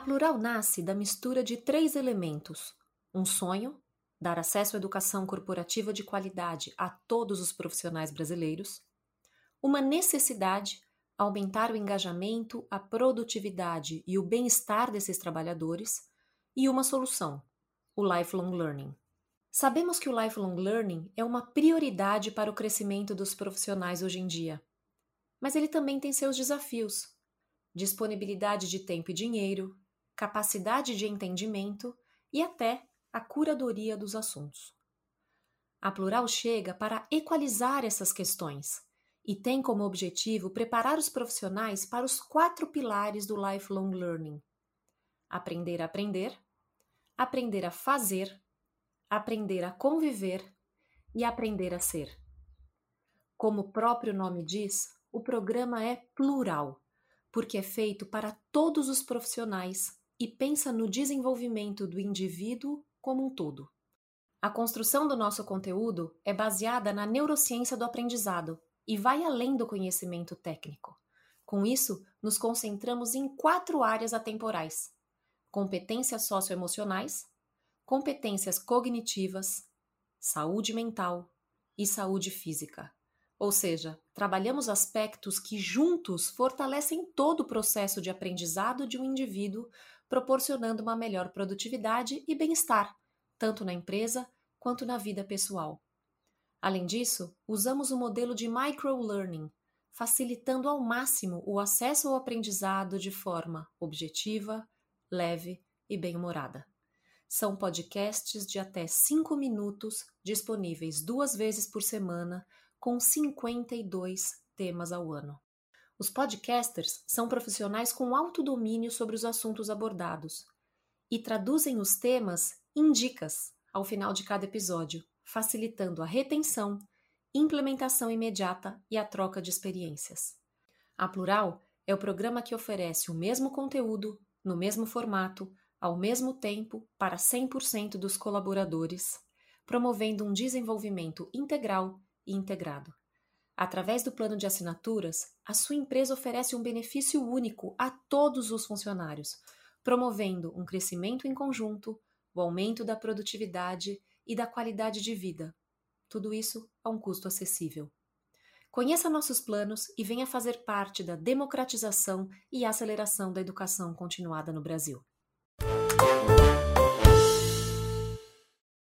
Plural nasce da mistura de três elementos: um sonho, dar acesso à educação corporativa de qualidade a todos os profissionais brasileiros; uma necessidade, aumentar o engajamento, a produtividade e o bem-estar desses trabalhadores; e uma solução, o lifelong learning. Sabemos que o lifelong learning é uma prioridade para o crescimento dos profissionais hoje em dia, mas ele também tem seus desafios: disponibilidade de tempo e dinheiro, capacidade de entendimento e até a curadoria dos assuntos. A Plural chega para equalizar essas questões e tem como objetivo preparar os profissionais para os 4 pilares do lifelong learning: aprender a aprender, aprender a fazer, aprender a conviver e aprender a ser. Como o próprio nome diz, o programa é plural, porque é feito para todos os profissionais e pensa no desenvolvimento do indivíduo como um todo. A construção do nosso conteúdo é baseada na neurociência do aprendizado e vai além do conhecimento técnico. Com isso, nos concentramos em 4 áreas atemporais: competências socioemocionais, competências cognitivas, saúde mental e saúde física. Ou seja, trabalhamos aspectos que juntos fortalecem todo o processo de aprendizado de um indivíduo, proporcionando uma melhor produtividade e bem-estar, tanto na empresa quanto na vida pessoal. Além disso, usamos o modelo de microlearning, facilitando ao máximo o acesso ao aprendizado de forma objetiva, leve e bem-humorada. São podcasts de até 5 minutos, disponíveis 2 vezes por semana, com 52 temas ao ano. Os podcasters são profissionais com alto domínio sobre os assuntos abordados e traduzem os temas em dicas ao final de cada episódio, facilitando a retenção, implementação imediata e a troca de experiências. A Plural é o programa que oferece o mesmo conteúdo, no mesmo formato, ao mesmo tempo, para 100% dos colaboradores, promovendo um desenvolvimento integral e integrado. Através do plano de assinaturas, a sua empresa oferece um benefício único a todos os funcionários, promovendo um crescimento em conjunto, o aumento da produtividade e da qualidade de vida. Tudo isso a um custo acessível. Conheça nossos planos e venha fazer parte da democratização e aceleração da educação continuada no Brasil.